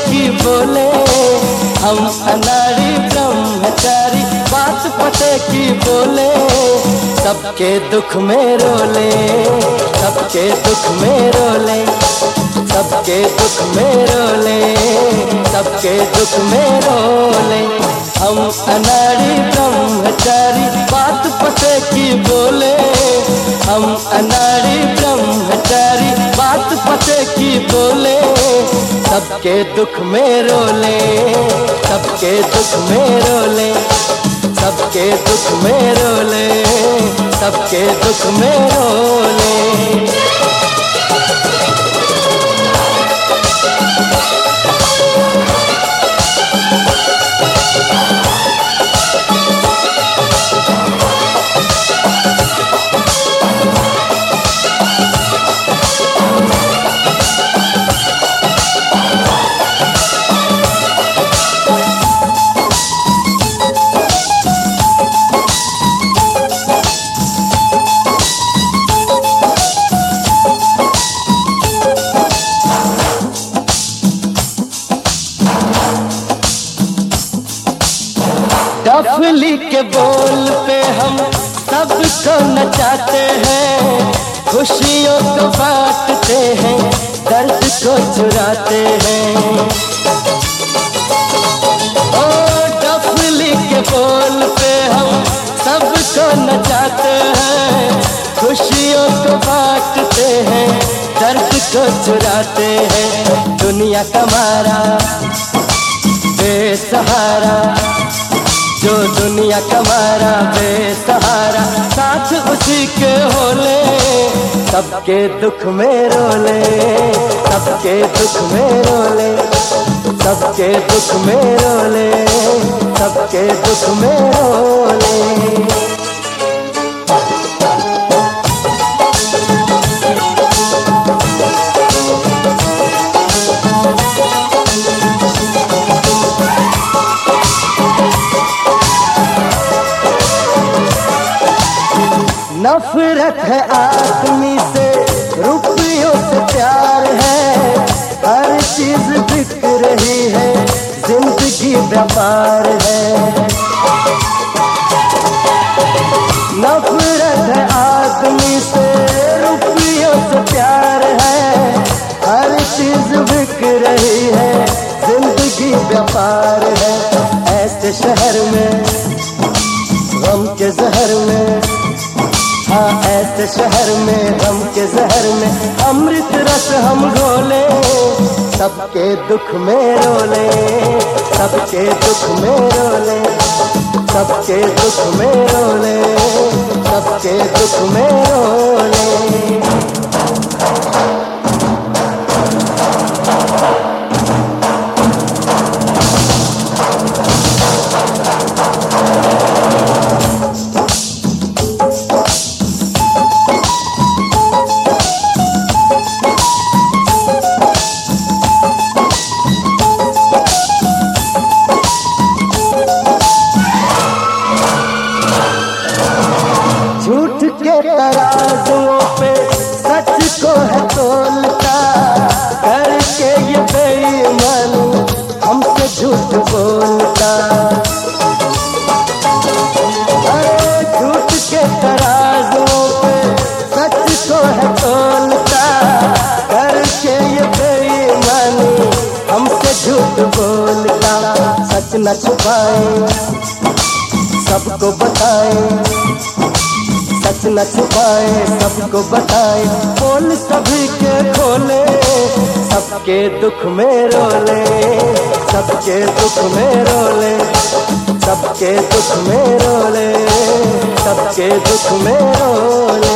की बोले, हम अनाड़ी ब्रह्मचारी बात पते की बोले, सबके दुख में रोले, सबके दुख में रोले, सबके दुख में रोले, सबके दुख में रोले। हम अनाड़ी ब्रह्मचारी बात पते की बोले, हम अनाड़ी ब्रह्मचारी बात पते की बोले, सबके दुख में रोले, सबके दुख में रोले, सबके दुख में रोले, सबके दुख में रोले। डफली के बोल पे हम सबको नचाते हैं, खुशियों को बांटते हैं, दर्द को चुराते हैं। ओ डफली के बोल पे हम सबको नचाते हैं, खुशियों को बांटते हैं, दर्द को चुराते हैं। दुनिया कमारा बेसहारा, जो दुनिया कमारा बेसहारा, साथ उसी के होले, सबके दुख में रोले, सबके दुख में रोले, सबके दुख में रोले, सबके दुख में रोले। नफरत है आदमी से, रुपयों से प्यार है, हर चीज बिक रही है, जिंदगी व्यापार है। नफरत है आदमी से, रुपयों से प्यार है, हर चीज बिक रही है, जिंदगी व्यापार है। ऐसे शहर में गम के जहर में, हाँ ऐसे शहर में गम के जहर में, अमृत रस हम घोले, सबके दुख में रोले, सबके दुख में रोले, सबके दुख में रोले, सबके दुख में रोले। के तराजुओं पे सच को है तोलता, करके ये बेईमान हमसे झूठ बोलता। अरे झूठ के तराजुओं पे सच को है तोलता, करके ये बेईमान हमसे झूठ बोलता। सच न छुपाए सबको बताए, सच न छुपाए सबको बताए, बोल सभी के खोले, सबके दुख में रोले, सबके दुख में रोले, सबके दुख में रोले, सबके दुख में रोले।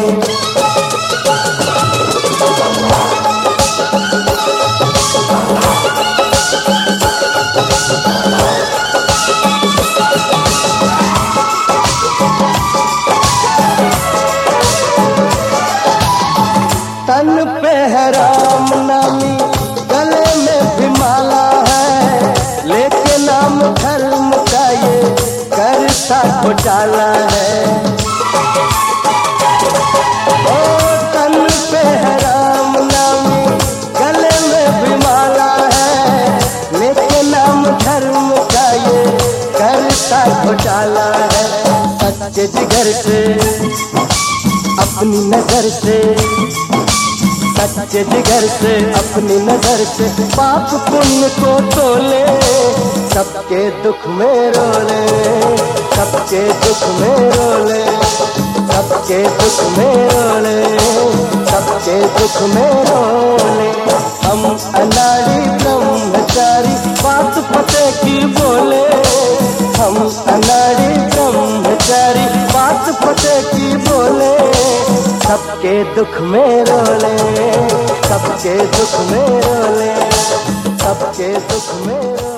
तन पे है राम नामी, गले में भी माला है, लेके नाम धर्म का ये करता घोटाला है। ओ तन पे है राम नामी, गले में भी माला है, सच्चे जिगर से अपनी नजर से, सच्चे जिगर से अपनी नजर से पाप पुण्य को तोले, सबके दुख में रोले, सबके दुख में रोले, सबके दुख में रोले, सबके दुख में रोले। हम अनाड़ी ब्रह्मचारी बात पते की बोले, हम अनाड़ी ब्रह्मचारी बात पते की बोले, सबके दुख में रोले, सबके दुख में रोले, सबके दुख में रोले।